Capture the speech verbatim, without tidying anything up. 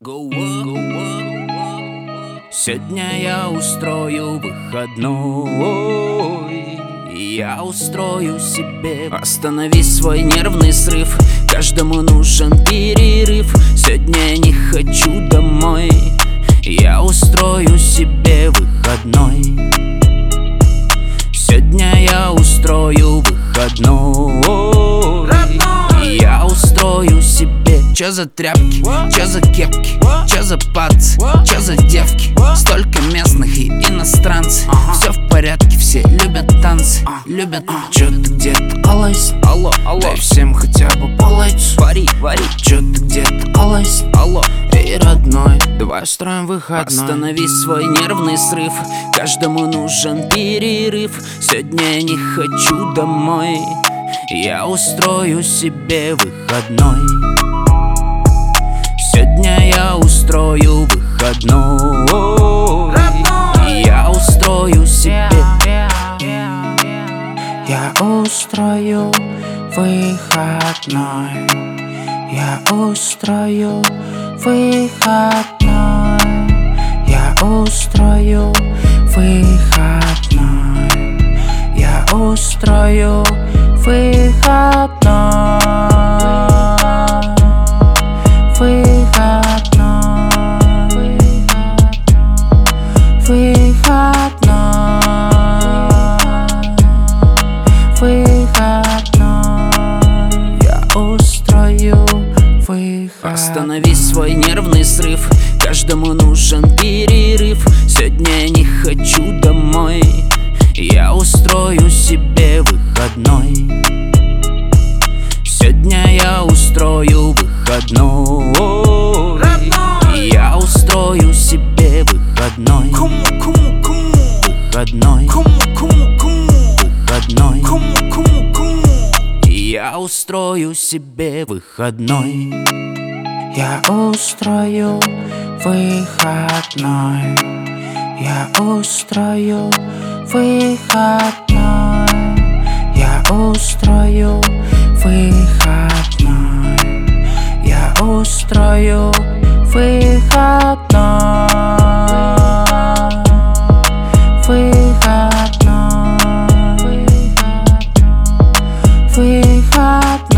Go up, go up. Сегодня я устрою выходной. Я устрою себе. Останови свой нервный срыв. Каждому нужен перерыв. Сегодня я не хочу домой. Я устрою себе выходной. Сегодня я устрою выходной. Я устрою себе. Чё за тряпки, чё за кепки, чё за пацы, чё за девки. Столько местных и иностранцев. Все в порядке, все любят танцы, любят. Чё ты где-то колось? Алло, алло. Дай всем хотя бы полойцу. Вари, вари. Чё ты где-то колось? Алло. Эй, родной, давай устроим выходной. Останови свой нервный срыв. Каждому нужен перерыв. Сегодня я не хочу домой. Я устрою себе выходной. Сегодня я устрою выходной. Я устрою себе. Я устрою выходной. Я устрою выходной. Я устрою выходной. Я устрою выходной. Выходной. Выходной. Выходной. Я устрою выходной. Останови свой нервный срыв. Каждому нужен перерыв. Сегодня я не хочу домой. Я устрою себе выходной. Сегодня я устрою выходной. Я устрою себе выходной. Выходной. Выходной. Я устрою себе выходной. Я устрою выходной. Я устрою выходной. Я устрою выходной. Я устрою выходной. Выходной. Выходной.